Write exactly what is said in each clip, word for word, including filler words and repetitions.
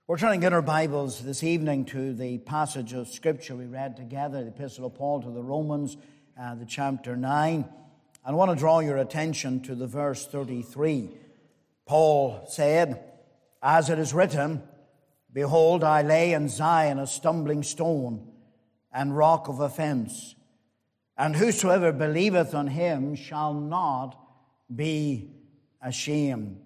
We're turning in our Bibles this evening to the passage of Scripture we read together, the Epistle of Paul to the Romans, uh, the chapter nine. And I want to draw your attention to the verse thirty-three. Paul said, "As it is written, Behold, I lay in Zion a stumbling stone and rock of offense, and whosoever believeth on him shall not be ashamed."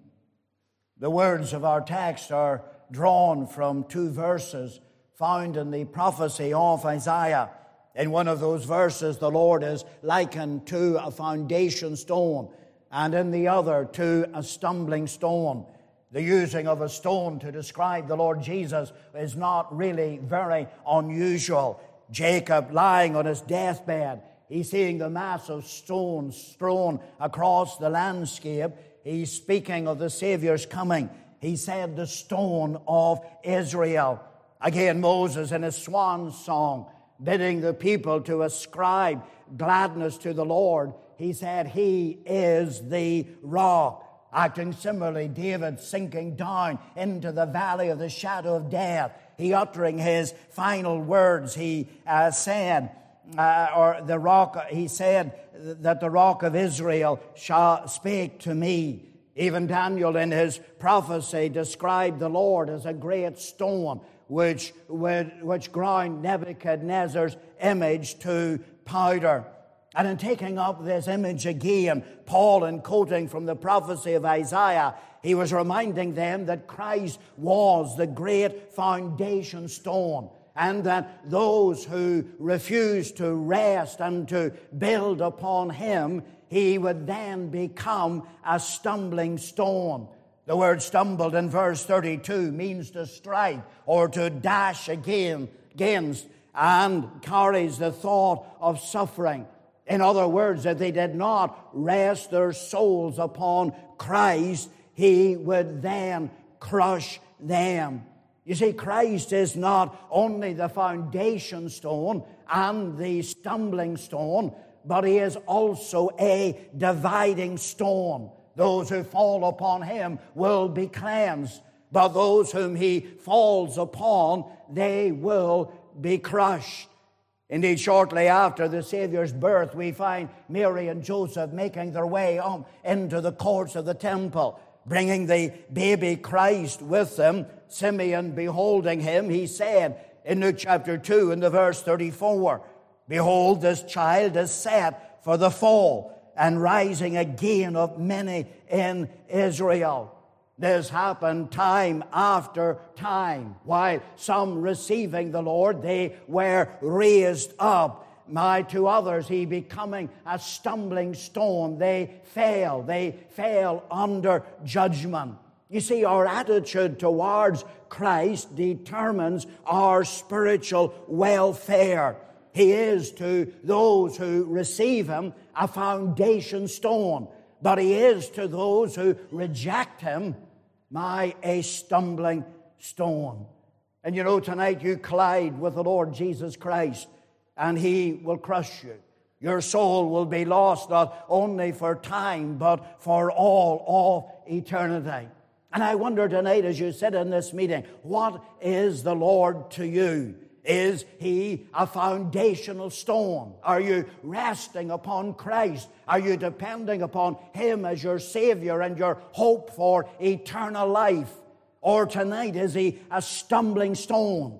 The words of our text are drawn from two verses found in the prophecy of Isaiah. In one of those verses, the Lord is likened to a foundation stone, and in the other to a stumbling stone. The using of a stone to describe the Lord Jesus is not really very unusual. Jacob, lying on his deathbed, he's seeing the mass of stones strewn across the landscape. He's speaking of the Savior's coming. He said, "The stone of Israel." Again, Moses in his swan song, bidding the people to ascribe gladness to the Lord, he said, "He is the rock." Acting similarly, David sinking down into the valley of the shadow of death, he uttering his final words, he uh, said, uh, or the rock, he said that the rock of Israel shall speak to me. Even Daniel in his prophecy described the Lord as a great stone which, which ground Nebuchadnezzar's image to powder. And in taking up this image again, Paul, in quoting from the prophecy of Isaiah, he was reminding them that Christ was the great foundation stone, and that those who refused to rest and to build upon him, he would then become a stumbling stone. The word stumbled in verse thirty-two means to strike or to dash again, against, and carries the thought of suffering. In other words, that they did not rest their souls upon Christ, he would then crush them. You see, Christ is not only the foundation stone and the stumbling stone, but he is also a dividing stone. Those who fall upon him will be cleansed, but those whom he falls upon, they will be crushed. Indeed, shortly after the Savior's birth, we find Mary and Joseph making their way on into the courts of the temple, bringing the baby Christ with them. Simeon, beholding him, he said in Luke chapter two, in the verse thirty-four, "Behold, this child is set for the fall and rising again of many in Israel." This happened time after time. While some receiving the Lord, they were raised up. My to others, he becoming a stumbling stone. They fell. They fell under judgment. You see, our attitude towards Christ determines our spiritual welfare. He is to those who receive him a foundation stone, but he is to those who reject him, my, a stumbling stone. And you know, tonight you collide with the Lord Jesus Christ, and he will crush you. Your soul will be lost not only for time, but for all of eternity. And I wonder tonight, as you sit in this meeting, what is the Lord to you? Is he a foundational stone? Are you resting upon Christ? Are you depending upon him as your Savior and your hope for eternal life? Or tonight, is he a stumbling stone?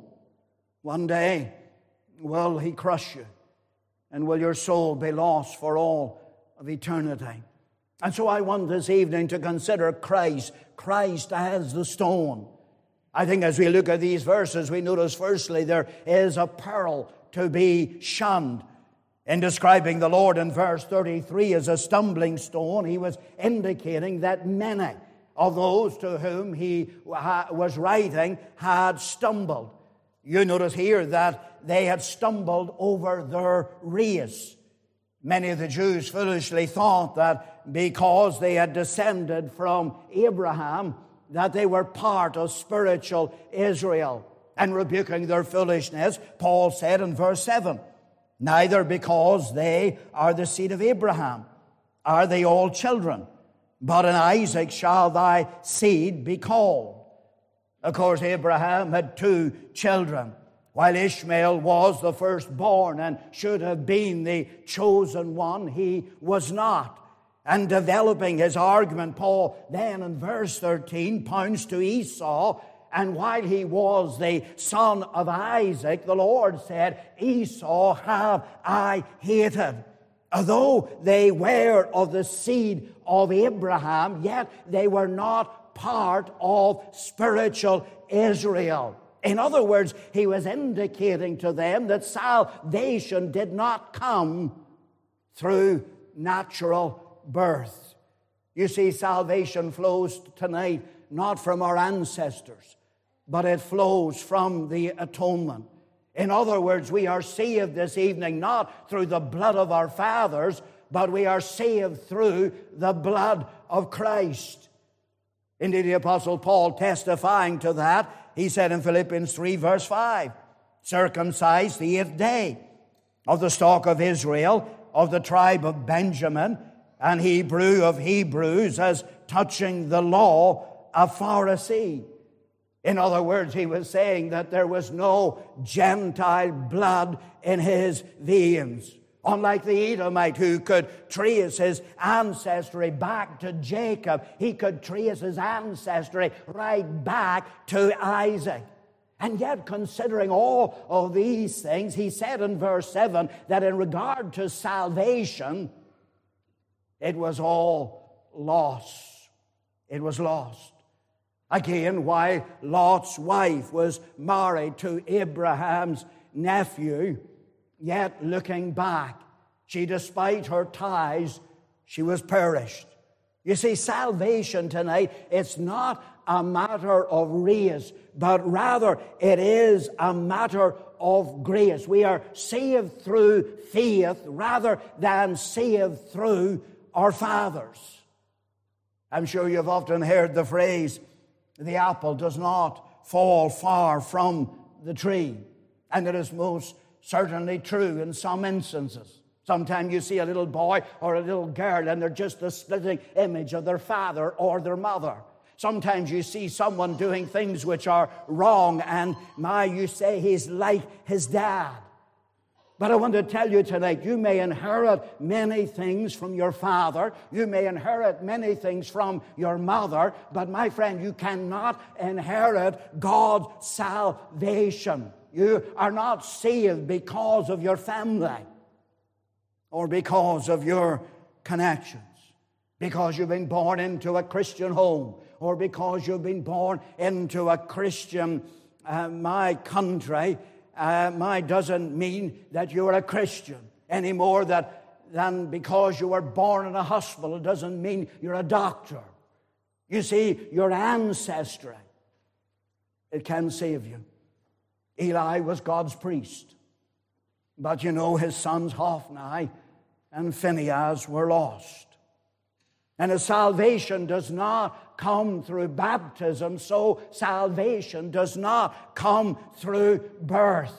One day, will he crush you? And will your soul be lost for all of eternity? And so I want this evening to consider Christ, Christ as the stone. I think as we look at these verses, we notice firstly there is a peril to be shunned. In describing the Lord in verse thirty-three as a stumbling stone, he was indicating that many of those to whom he was writing had stumbled. You notice here that they had stumbled over their race. Many of the Jews foolishly thought that because they had descended from Abraham, that they were part of spiritual Israel. And rebuking their foolishness, Paul said in verse seven, "Neither because they are the seed of Abraham are they all children, but in Isaac shall thy seed be called." Of course, Abraham had two children, while Ishmael was the firstborn and should have been the chosen one. He was not. And developing his argument, Paul then in verse thirteen points to Esau. And while he was the son of Isaac, the Lord said, Esau have I hated. Although they were of the seed of Abraham, yet they were not part of spiritual Israel. In other words, he was indicating to them that salvation did not come through natural birth. You see, salvation flows tonight not from our ancestors, but it flows from the atonement. In other words, we are saved this evening not through the blood of our fathers, but we are saved through the blood of Christ. Indeed, the Apostle Paul testifying to that, he said in Philippians three verse five, circumcised the eighth day, of the stock of Israel, of the tribe of Benjamin, and Hebrew of Hebrews, as touching the law, a Pharisee. In other words, he was saying that there was no Gentile blood in his veins. Unlike the Edomite who could trace his ancestry back to Jacob, he could trace his ancestry right back to Isaac. And yet, considering all of these things, he said in verse seven that in regard to salvation, it was all loss. It was lost. Again, while Lot's wife was married to Abraham's nephew, yet looking back, she, despite her ties, she was perished. You see, salvation tonight, it's not a matter of race, but rather it is a matter of grace. We are saved through faith rather than saved through our fathers. I'm sure you've often heard the phrase, the apple does not fall far from the tree. And it is most certainly true in some instances. Sometimes you see a little boy or a little girl and they're just the splitting image of their father or their mother. Sometimes you see someone doing things which are wrong and, my, you say he's like his dad. But I want to tell you tonight, you may inherit many things from your father. You may inherit many things from your mother. But my friend, you cannot inherit God's salvation. You are not saved because of your family or because of your connections. Because you've been born into a Christian home or because you've been born into a Christian, uh, my country, Uh, my doesn't mean that you're a Christian any more that, than because you were born in a hospital. It doesn't mean you're a doctor. You see, your ancestry, it can save you. Eli was God's priest. But you know, his sons Hophni and Phinehas were lost. And as salvation does not come through baptism, so salvation does not come through birth.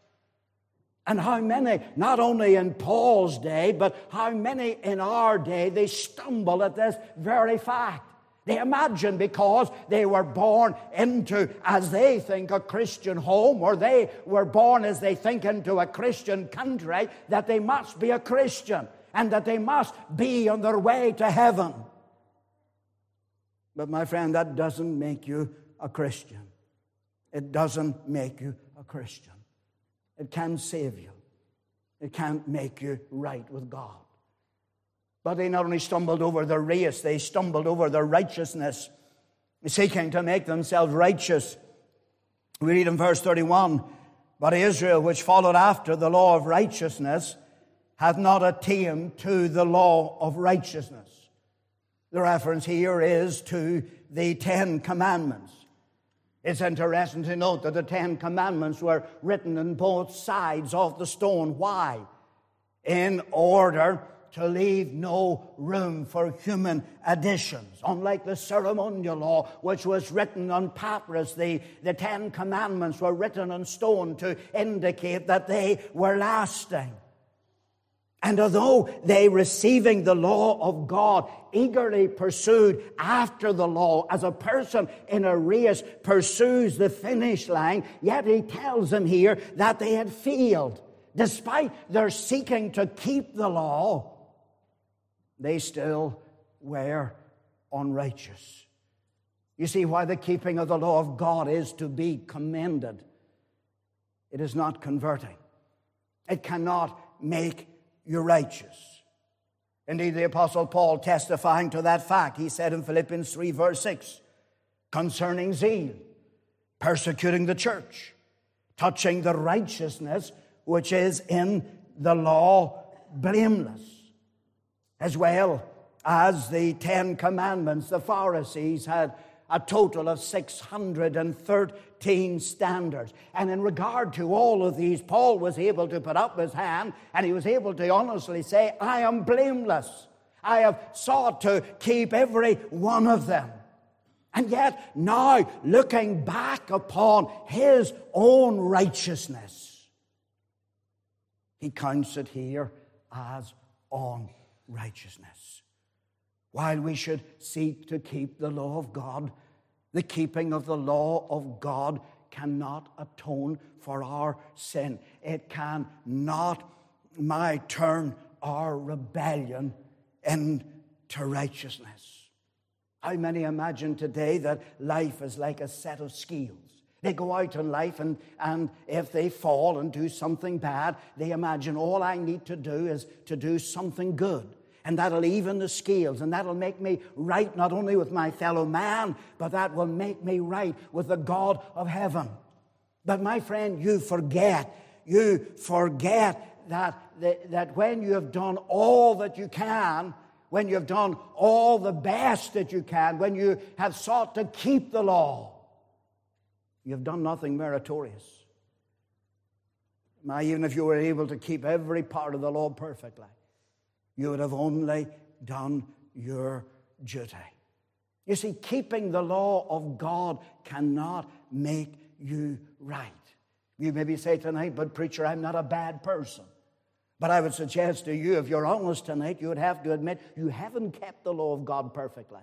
And how many, not only in Paul's day, but how many in our day, they stumble at this very fact. They imagine because they were born into, as they think, a Christian home, or they were born, as they think, into a Christian country, that they must be a Christian and that they must be on their way to heaven. But my friend, that doesn't make you a Christian. It doesn't make you a Christian. It can't save you. It can't make you right with God. But they not only stumbled over their race, they stumbled over their righteousness, seeking to make themselves righteous. We read in verse thirty-one, but Israel, which followed after the law of righteousness, hath not attained to the law of righteousness. The reference here is to the Ten Commandments. It's interesting to note that the Ten Commandments were written on both sides of the stone. Why? In order to leave no room for human additions. Unlike the ceremonial law, which was written on papyrus, the, the Ten Commandments were written on stone to indicate that they were lasting. And although they, receiving the law of God, eagerly pursued after the law, as a person in a race pursues the finish line, yet he tells them here that they had failed. Despite their seeking to keep the law, they still were unrighteous. You see why the keeping of the law of God is to be commended. It is not converting. It cannot make you righteous. Indeed, the Apostle Paul, testifying to that fact, he said in Philippians three, verse six, concerning zeal, persecuting the church, touching the righteousness which is in the law, blameless. As well as the Ten Commandments, the Pharisees had a total of six hundred thirteen standards. And in regard to all of these, Paul was able to put up his hand and he was able to honestly say, I am blameless. I have sought to keep every one of them. And yet now, looking back upon his own righteousness, he counts it here as unrighteousness. While we should seek to keep the law of God, the keeping of the law of God cannot atone for our sin. It cannot, my turn our rebellion into righteousness. How many imagine today that life is like a set of scales? They go out in life and, and if they fall and do something bad, they imagine all I need to do is to do something good. And that'll even the scales, and that'll make me right not only with my fellow man, but that will make me right with the God of heaven. But my friend, you forget, you forget that, that, that when you have done all that you can, when you have done all the best that you can, when you have sought to keep the law, you have done nothing meritorious. Now, even if you were able to keep every part of the law perfectly, you would have only done your duty. You see, keeping the law of God cannot make you right. You maybe say tonight, but preacher, I'm not a bad person. But I would suggest to you, if you're honest tonight, you would have to admit you haven't kept the law of God perfectly.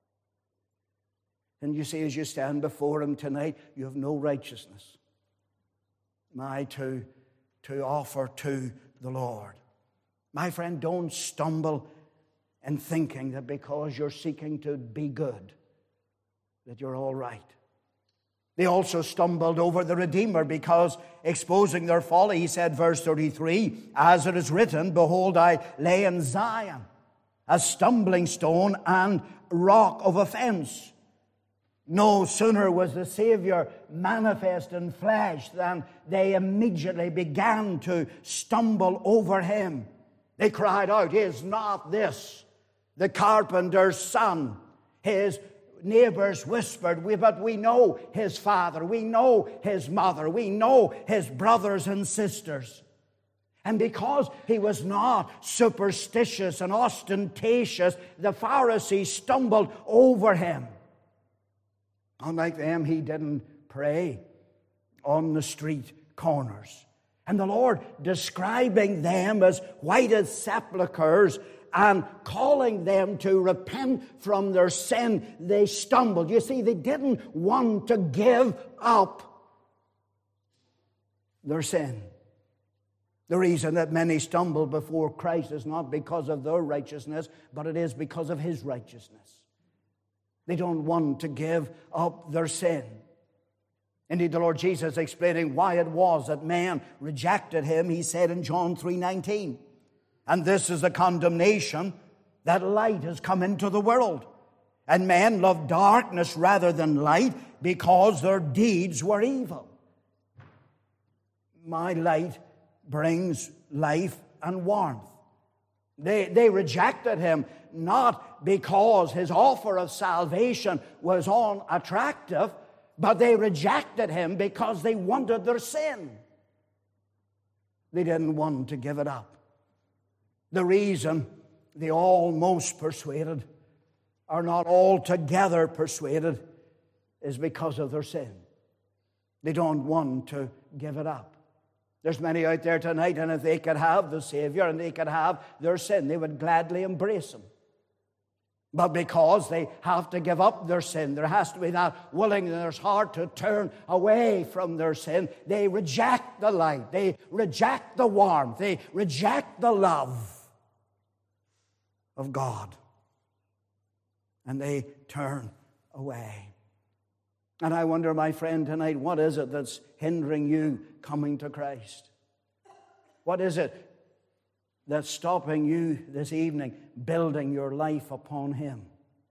And you see, as you stand before Him tonight, you have no righteousness. My, to, to offer to the Lord. My friend, don't stumble in thinking that because you're seeking to be good, that you're all right. They also stumbled over the Redeemer because, exposing their folly, he said, verse thirty-three, as it is written, behold, I lay in Zion a stumbling stone and rock of offense. No sooner was the Savior manifest in flesh than they immediately began to stumble over Him. They cried out, is not this the carpenter's son? His neighbors whispered, we, but we know his father, we know his mother, we know his brothers and sisters. And because he was not superstitious and ostentatious, the Pharisees stumbled over him. Unlike them, he didn't pray on the street corners. And the Lord, describing them as white as sepulchres and calling them to repent from their sin, they stumbled. You see, they didn't want to give up their sin. The reason that many stumble before Christ is not because of their righteousness, but it is because of His righteousness. They don't want to give up their sin. Indeed, the Lord Jesus, explaining why it was that man rejected Him, He said in John three nineteen, and this is the condemnation, that light has come into the world, and men love darkness rather than light because their deeds were evil. My light brings life and warmth. They, they rejected Him not because His offer of salvation was unattractive, but they rejected Him because they wanted their sin. They didn't want to give it up. The reason the almost persuaded are not altogether persuaded is because of their sin. They don't want to give it up. There's many out there tonight, and if they could have the Savior and they could have their sin, they would gladly embrace Him. But because they have to give up their sin, there has to be that willingness in their heart to turn away from their sin. They reject the light. They reject the warmth. They reject the love of God. And they turn away. And I wonder, my friend, tonight, what is it that's hindering you coming to Christ? What is it that's stopping you this evening building your life upon Him?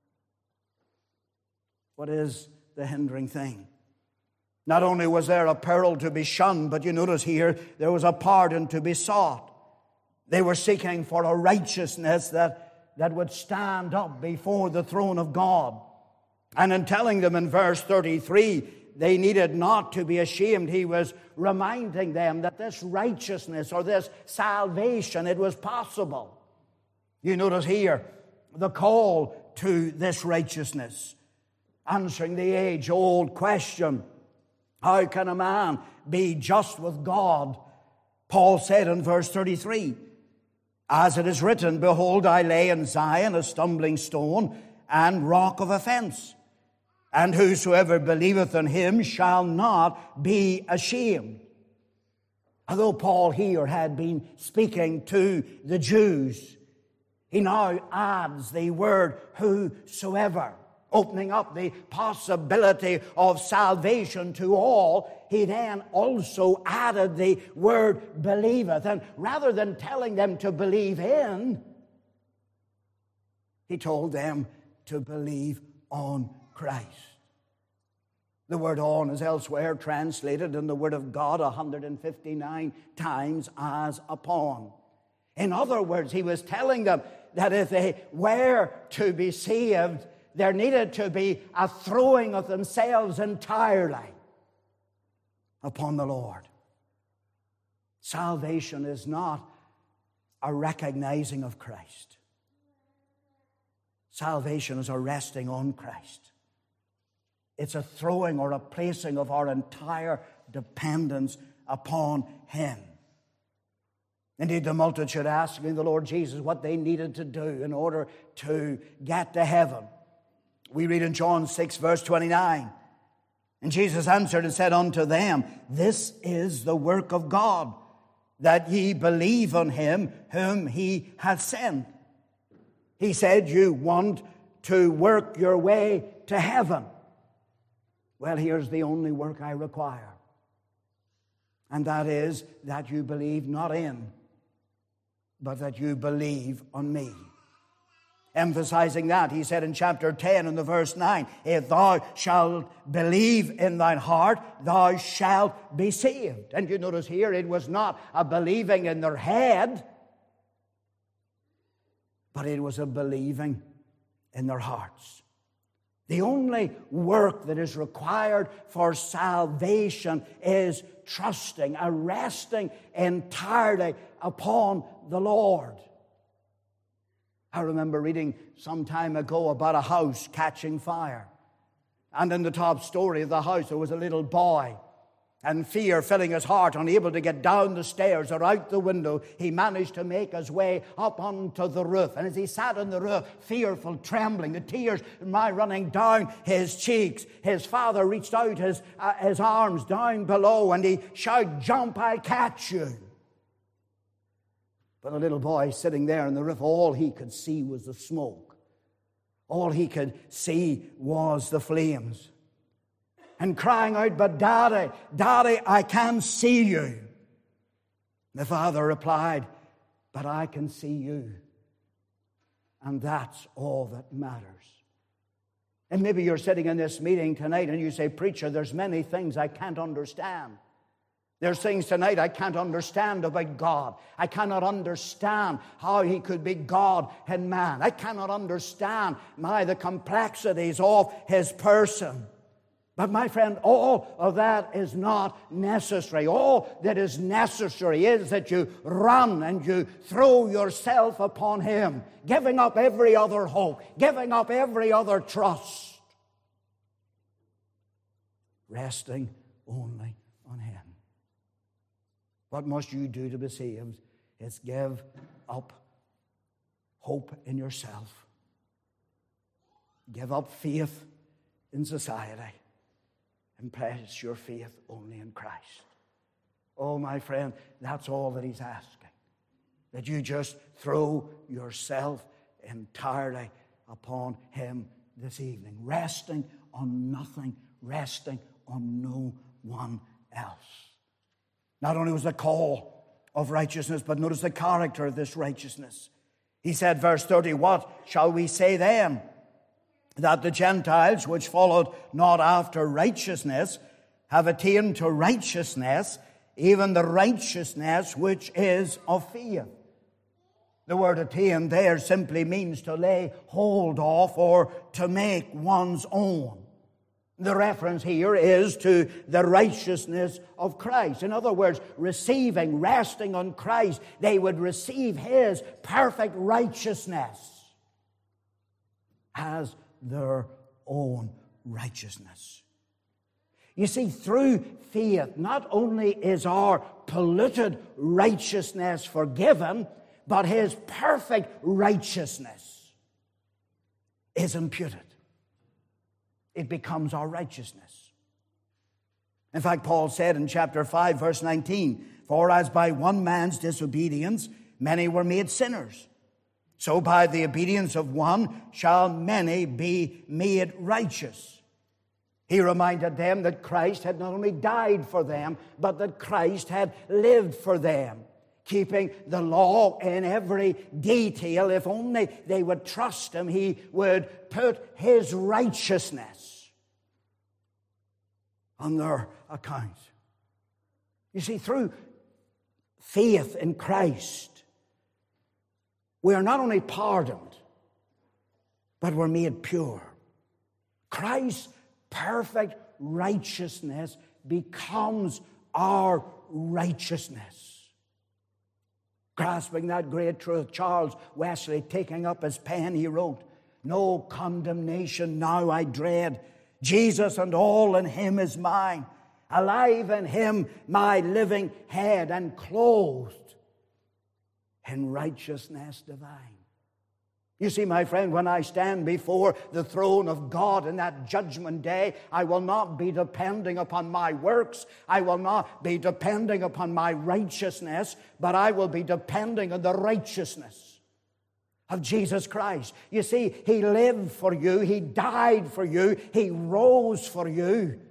What is the hindering thing? Not only was there a peril to be shunned, but you notice here there was a pardon to be sought. They were seeking for a righteousness that, that would stand up before the throne of God. And in telling them in verse thirty-three, they needed not to be ashamed, He was reminding them that this righteousness or this salvation, it was possible. You notice here the call to this righteousness, answering the age-old question, how can a man be just with God? Paul said in verse thirty-three, as it is written, behold, I lay in Zion a stumbling stone and rock of offense, and whosoever believeth in Him shall not be ashamed. Although Paul here had been speaking to the Jews, he now adds the word whosoever, opening up the possibility of salvation to all. He then also added the word believeth. And rather than telling them to believe in, he told them to believe on Christ. The word on is elsewhere translated in the Word of God one hundred fifty-nine times as upon. In other words, he was telling them that if they were to be saved, there needed to be a throwing of themselves entirely upon the Lord. Salvation is not a recognizing of Christ. Salvation is a resting on Christ. It's a throwing or a placing of our entire dependence upon Him. Indeed, the multitude asking the Lord Jesus what they needed to do in order to get to heaven. We read in John six, verse twenty-nine, and Jesus answered and said unto them, this is the work of God, that ye believe on Him whom He hath sent. He said, you want to work your way to heaven. Well, here's the only work I require. And that is that you believe not in, but that you believe on me. Emphasizing that, he said in chapter ten in the verse nine, if thou shalt believe in thine heart, thou shalt be saved. And you notice here, it was not a believing in their head, but it was a believing in their hearts. The only work that is required for salvation is trusting, a resting entirely upon the Lord. I remember reading some time ago about a house catching fire. And in the top story of the house there was a little boy. And fear filling his heart, unable to get down the stairs or out the window, he managed to make his way up onto the roof. And as he sat on the roof, fearful, trembling, the tears my running down his cheeks, his father reached out his, uh, his arms down below and he shouted, jump, I'll catch you. But the little boy sitting there on the roof, all he could see was the smoke. All he could see was the flames. And crying out, but Daddy, Daddy, I can see you. The father replied, but I can see you. And that's all that matters. And maybe you're sitting in this meeting tonight and you say, preacher, there's many things I can't understand. There's things tonight I can't understand about God. I cannot understand how He could be God and man. I cannot understand my the complexities of His person. But my friend, all of that is not necessary. All that is necessary is that you run and you throw yourself upon Him, giving up every other hope, giving up every other trust, resting only on Him. What must you do to be saved? It's give up hope in yourself. Give up faith in society and place your faith only in Christ. Oh, my friend, that's all that he's asking. That you just throw yourself entirely upon him this evening, resting on nothing, resting on no one else. Not only was the call of righteousness, but notice the character of this righteousness. He said, verse thirty, what shall we say then? That the Gentiles, which followed not after righteousness, have attained to righteousness, even the righteousness which is of faith. The word attain there simply means to lay hold of or to make one's own. The reference here is to the righteousness of Christ. In other words, receiving, resting on Christ, they would receive his perfect righteousness as their own righteousness. You see, through faith, not only is our polluted righteousness forgiven, but his perfect righteousness is imputed. It becomes our righteousness. In fact, Paul said in chapter five, verse nineteen, for as by one man's disobedience many were made sinners, so by the obedience of one shall many be made righteous. He reminded them that Christ had not only died for them, but that Christ had lived for them, keeping the law in every detail. If only they would trust him, he would put his righteousness on their account. You see, through faith in Christ, we are not only pardoned, but we're made pure. Christ's perfect righteousness becomes our righteousness. Grasping that great truth, Charles Wesley, taking up his pen, he wrote, no condemnation now I dread. Jesus and all in him is mine. Alive in him my living head, and clothed in righteousness divine. You see, my friend, when I stand before the throne of God in that judgment day, I will not be depending upon my works. I will not be depending upon my righteousness, but I will be depending on the righteousness of Jesus Christ. You see, he lived for you. He died for you. He rose for you.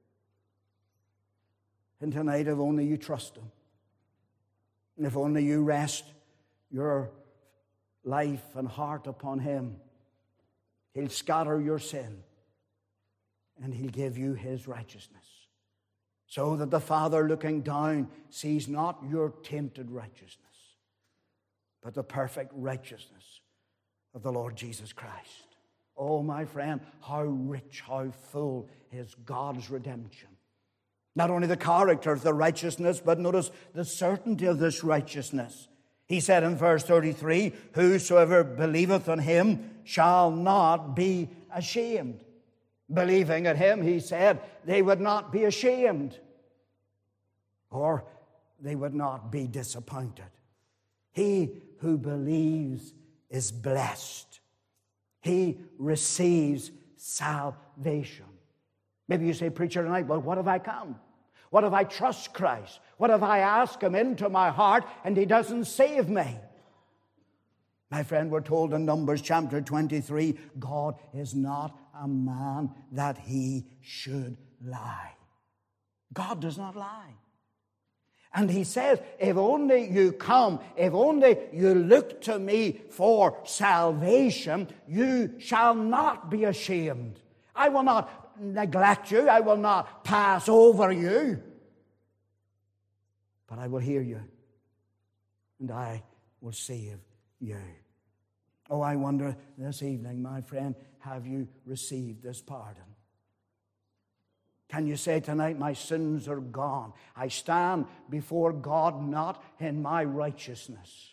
And tonight, if only you trust him, and if only you rest your life and heart upon him, he'll scatter your sin and he'll give you his righteousness, so that the Father looking down sees not your tainted righteousness, but the perfect righteousness of the Lord Jesus Christ. Oh, my friend, how rich, how full is God's redemption. Not only the character of the righteousness, but notice the certainty of this righteousness. He said in verse thirty-three, whosoever believeth on him shall not be ashamed. Believing in him, he said, they would not be ashamed, or they would not be disappointed. He who believes is blessed. He receives salvation. Maybe you say, preacher, tonight, well, what if I come? What if I trust Christ? What if I ask him into my heart and he doesn't save me? My friend, we're told in Numbers chapter twenty-three, God is not a man that he should lie. God does not lie. And he says, if only you come, if only you look to me for salvation, you shall not be ashamed. I will not neglect you. I will not pass over you. But I will hear you, and I will save you. Oh, I wonder this evening, my friend, have you received this pardon? Can you say tonight, my sins are gone? I stand before God not in my righteousness,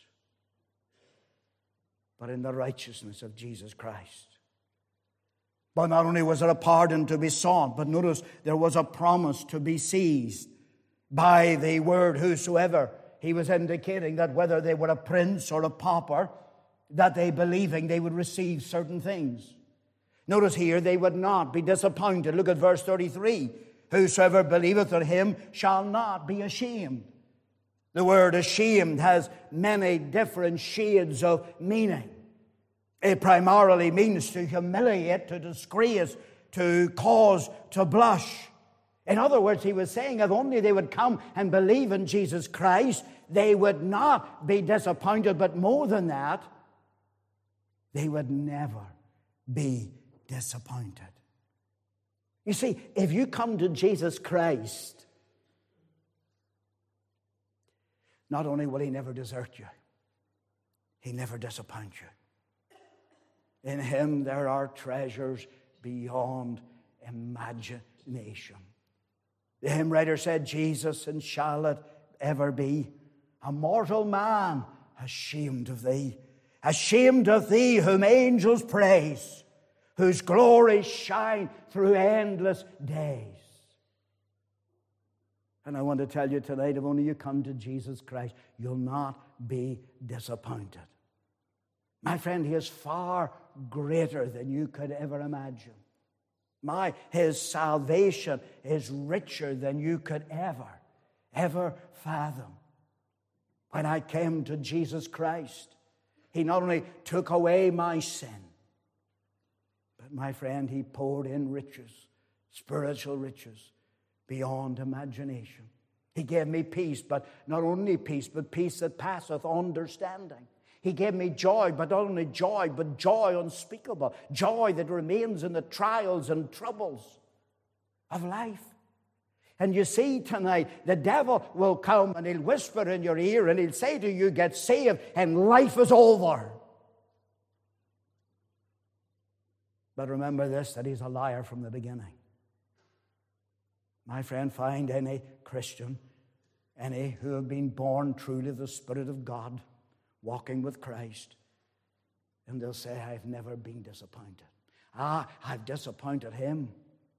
but in the righteousness of Jesus Christ. But not only was there a pardon to be sought, but notice there was a promise to be seized. By the word whosoever, he was indicating that whether they were a prince or a pauper, that they believing they would receive certain things. Notice here, they would not be disappointed. Look at verse thirty-three. Whosoever believeth on him shall not be ashamed. The word ashamed has many different shades of meaning. It primarily means to humiliate, to disgrace, to cause to blush. In other words, he was saying if only they would come and believe in Jesus Christ, they would not be disappointed. But more than that, they would never be disappointed. You see, if you come to Jesus Christ, not only will he never desert you, he never disappoint you. In him there are treasures beyond imagination. The hymn writer said, Jesus, and shall it ever be, a mortal man ashamed of thee, ashamed of thee whom angels praise, whose glories shine through endless days. And I want to tell you tonight, if only you come to Jesus Christ, you'll not be disappointed. My friend, he is far greater than you could ever imagine. My, his salvation is richer than you could ever, ever fathom. When I came to Jesus Christ, he not only took away my sin, but my friend, he poured in riches, spiritual riches, beyond imagination. He gave me peace, but not only peace, but peace that passeth understanding. He gave me joy, but not only joy, but joy unspeakable, joy that remains in the trials and troubles of life. And you see tonight, the devil will come and he'll whisper in your ear and he'll say to you, get saved and life is over. But remember this, that he's a liar from the beginning. My friend, find any Christian, any who have been born truly of the Spirit of God, walking with Christ, and they'll say, I've never been disappointed. Ah, I've disappointed him,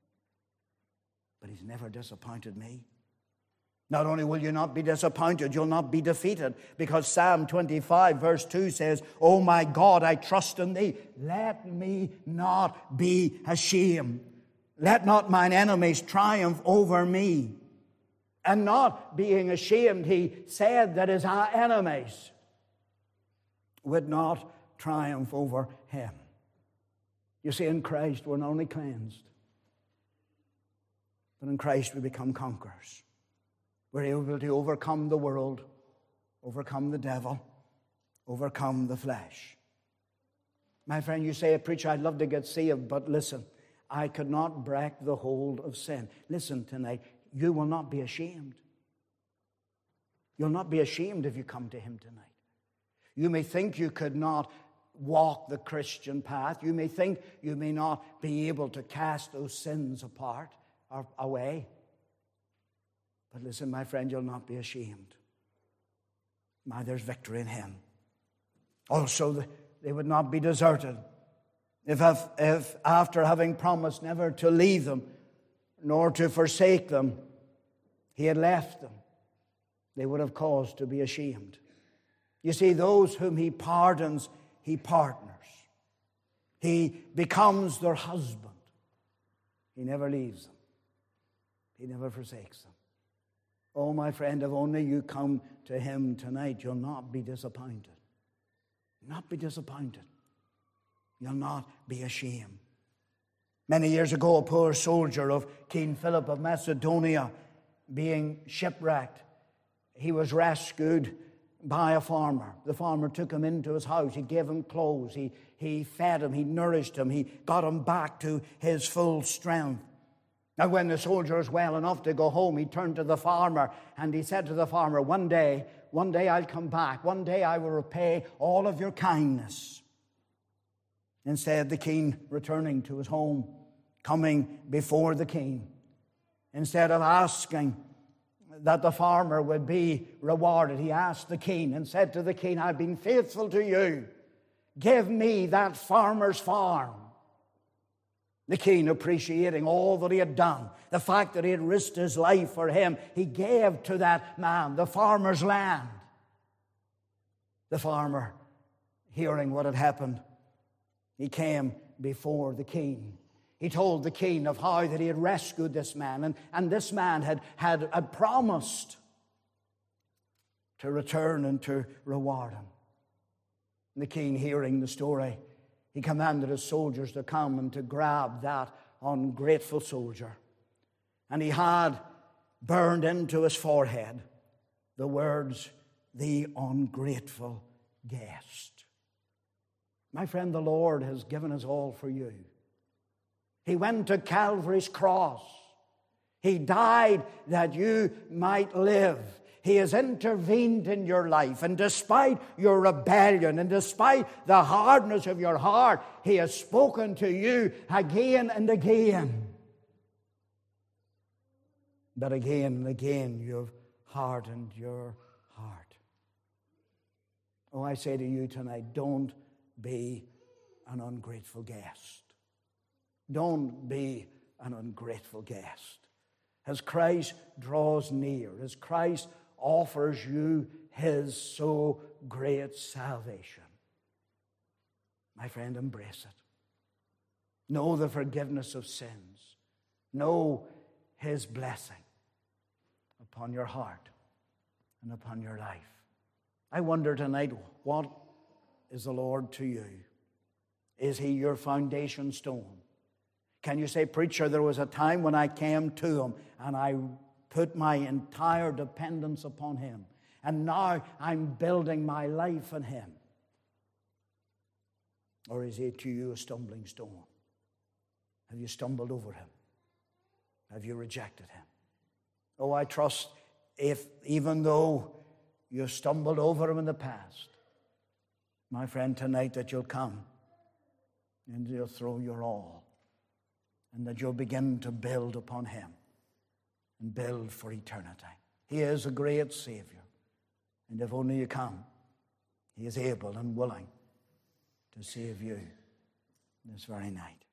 but he's never disappointed me. Not only will you not be disappointed, you'll not be defeated, because Psalm twenty-five verse two says, Oh my God, I trust in thee. Let me not be ashamed. Let not mine enemies triumph over me. And not being ashamed, he said that his enemies would not triumph over him. You see, in Christ we're not only cleansed, but in Christ we become conquerors. We're able to overcome the world, overcome the devil, overcome the flesh. My friend, you say, preacher, I'd love to get saved, but listen, I could not break the hold of sin. Listen tonight, you will not be ashamed. You'll not be ashamed if you come to him tonight. You may think you could not walk the Christian path. You may think you may not be able to cast those sins apart or away. But listen, my friend, you'll not be ashamed. My, there's victory in him. Also, they would not be deserted. If, if after having promised never to leave them, nor to forsake them, he had left them, they would have cause to be ashamed. You see, those whom he pardons, he partners. He becomes their husband. He never leaves them. He never forsakes them. Oh, my friend, if only you come to him tonight, you'll not be disappointed. Not be disappointed. You'll not be ashamed. Many years ago, a poor soldier of King Philip of Macedonia, being shipwrecked, he was rescued by a farmer. The farmer took him into his house. He gave him clothes. He, he fed him. He nourished him. He got him back to his full strength. Now, when the soldier was well enough to go home, he turned to the farmer and he said to the farmer, one day, one day I'll come back. One day I will repay all of your kindness. Instead, the king, returning to his home, coming before the king, instead of asking that the farmer would be rewarded, he asked the king and said to the king, I've been faithful to you. Give me that farmer's farm. The king, appreciating all that he had done, the fact that he had risked his life for him, he gave to that man the farmer's land. The farmer, hearing what had happened, he came before the king. He told the king of how that he had rescued this man, and, and this man had, had, had promised to return and to reward him. And the king, hearing the story, he commanded his soldiers to come and to grab that ungrateful soldier. And he had burned into his forehead the words, "The ungrateful guest." My friend, the Lord has given us all for you. He went to Calvary's cross. He died that you might live. He has intervened in your life, and despite your rebellion and despite the hardness of your heart, He has spoken to you again and again. But again and again you have hardened your heart. Oh, I say to you tonight, don't be an ungrateful guest. Don't be an ungrateful guest. As Christ draws near, as Christ offers you His so great salvation, my friend, embrace it. Know the forgiveness of sins. Know His blessing upon your heart and upon your life. I wonder tonight, what is the Lord to you? Is He your foundation stone? Can you say, "Preacher, there was a time when I came to Him and I put my entire dependence upon Him, and now I'm building my life on Him"? Or is He to you a stumbling stone? Have you stumbled over Him? Have you rejected Him? Oh, I trust if, even though you stumbled over Him in the past, my friend, tonight that you'll come and you'll throw your all, and that you'll begin to build upon Him and build for eternity. He is a great Savior, and if only you come, He is able and willing to save you this very night.